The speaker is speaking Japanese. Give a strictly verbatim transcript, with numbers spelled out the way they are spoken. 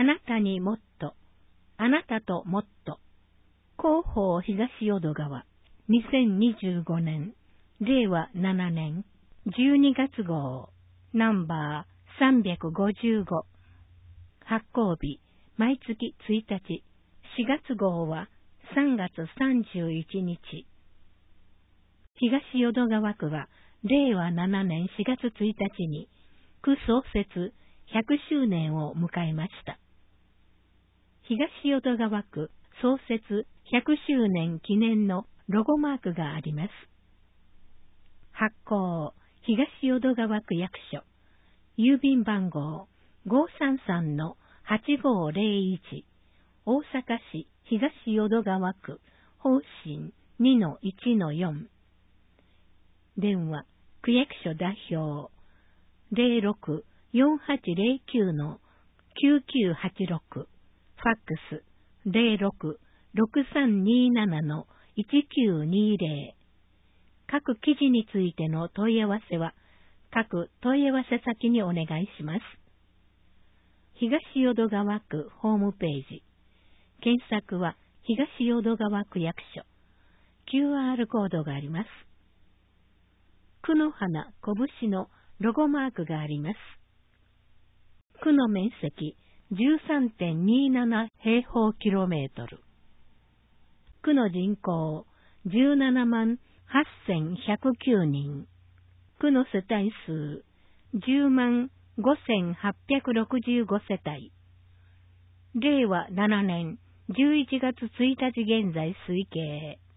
なたにもっと、あなたともっと。広報東淀川、にせんにじゅうごねん、れいわななねん、じゅうにがつごう、ナンバーさんびゃくごじゅうご。発行日、毎月ついたち、しがつごうはさんがつさんじゅういちにち。東淀川区は、れいわななねんしがつついたちに、区創設ひゃくしゅうねんを迎えました。東淀川区創設ひゃくしゅうねん記念のロゴマークがあります。発行、東淀川区役所、郵便番号 ごーさんさんのはちごーぜろいち、大阪市東淀川区、方針 にのいちのよん。電話、区役所代表、ゼロろく よんはちゼロきゅう のきゅうきゅうはちろく、ファックス、ゼロろく ろくさんになな のいちきゅうにゼロ。各記事についての問い合わせは、各問い合わせ先にお願いします。東淀川区ホームページ。検索は東淀川区役所。キューアール コードがあります。区の花、拳のロゴマークがあります。区の面積 じゅうさんてんになな 平方キロメートル。区の人口じゅうななまんはっせんひゃくきゅうにん。区の世帯数じゅうまんごせんはっぴゃくろくじゅうごせたい。れいわななねんじゅういちがつついたち現在推計。